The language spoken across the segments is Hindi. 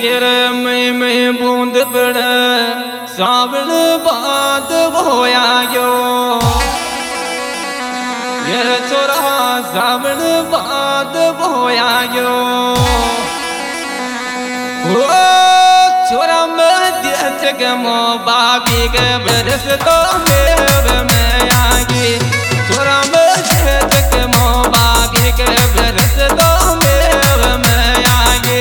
तेरे में बूंद पड़े सावन बाद होया गयो ये छोरा सावन बाद होया गयो ओ छोरा मध्य जगमो बाबी के बरस तो मेरे में आगी छोरा मध्य जगमो बाबी के बरस तो मेरे में आगी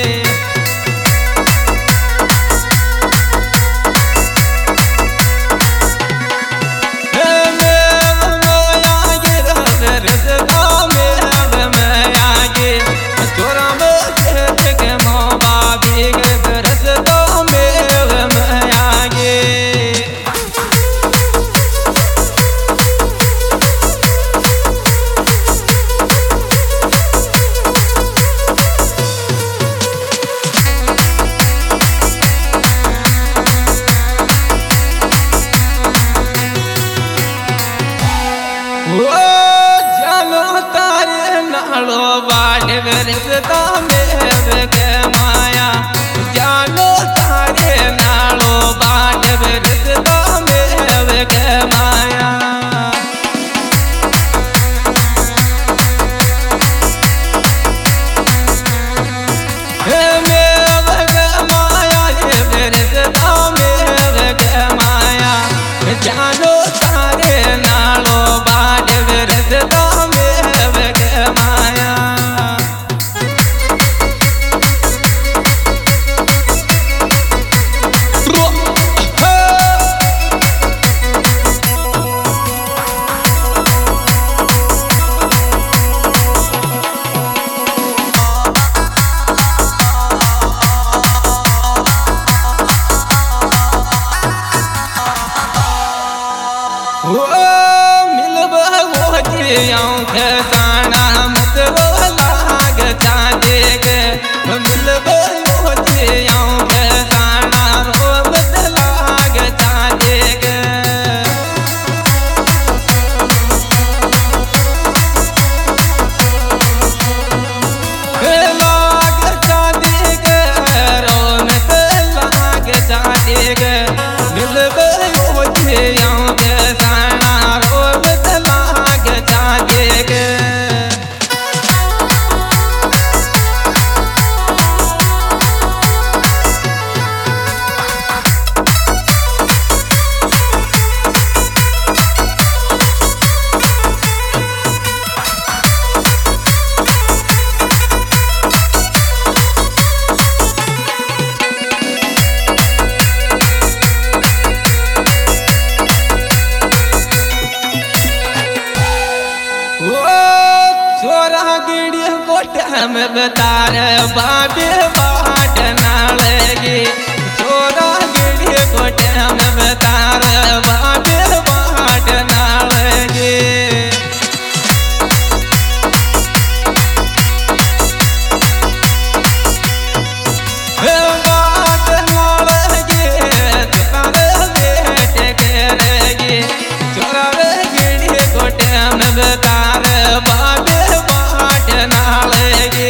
बरसता मेरे के माया जानो तारे नालो बाट बरसता मेरे के माया मेरे के माया बरसता मेरे के माया जानो तारे नालो बाट बरसता मेरे के माया साना मत लाग चाहे गे मिलबे साना रो मत लाग चाहे गे लाग चाहे गे रो मत लाग चाहे गे मिलबे साना रो मत लाग चाहे गे हम बतार बाबे बाट नालेगी छोरा गिड़ी कोटे हम बतार बाबे बाट नालेगी बाट नालेगी छोरा बेटे करेगी छोरा गिड़ी कोटे हम बतार बाबे बाट नालेगी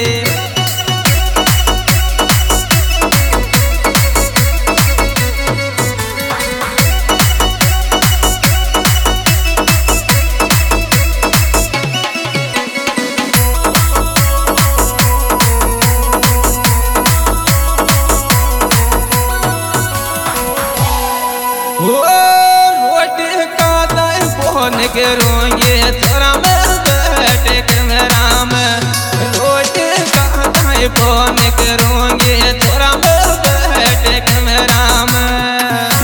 रोटी का दाई फोन करूँगी थोड़ा में बैठे कैमरा में रोटी का दाई फोन करूँगी थोड़ा में बैठे कैमरा में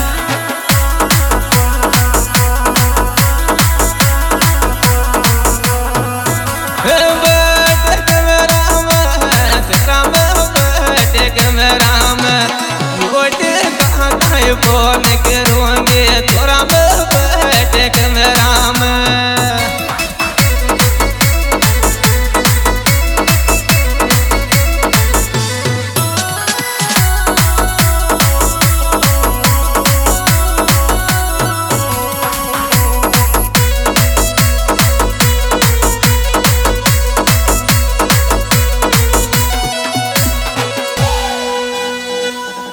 बैठे कैमरा में थोड़ा में बैठे कैमरा में रोटी का दाई फोन करूँगी थोड़ा में बैठे कैमरा में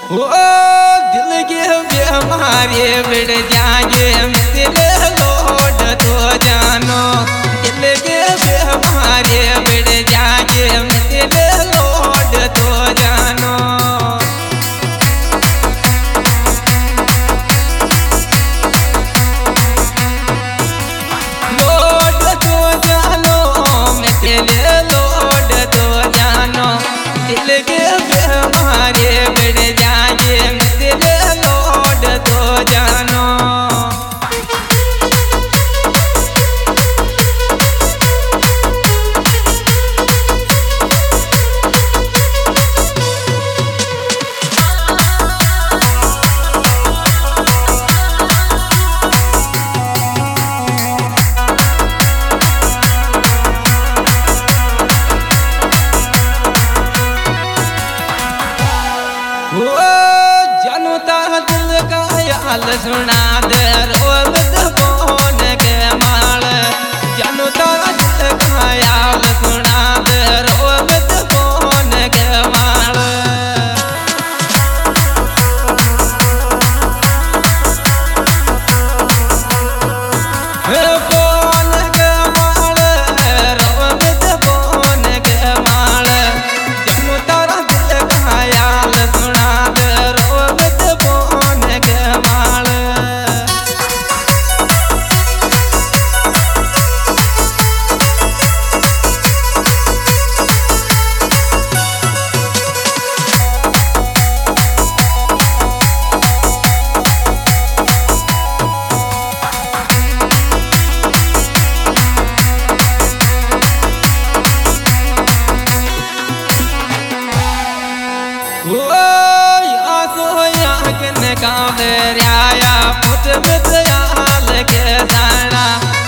ओ दिल के बीमारी बिड़ जागे दिल लोड तो जानो दिल के बीमारी बिड़ जागे दिल लोड तो जानो लोड तो जानो मैं दिल लोड तो जानो दिल के बीमारी बिड़ जागे दिल लोड तो जानो जनता दिल का हाल सुना दे रोबत कौन के माल जनता दिल का हाल सुना दे रोबत कौन के माल कौन के माल रोबत कौन के माल जनता दिल का हाल सुना दे रोबत कौन के माल कांवरिया पुत बित हाल के जाना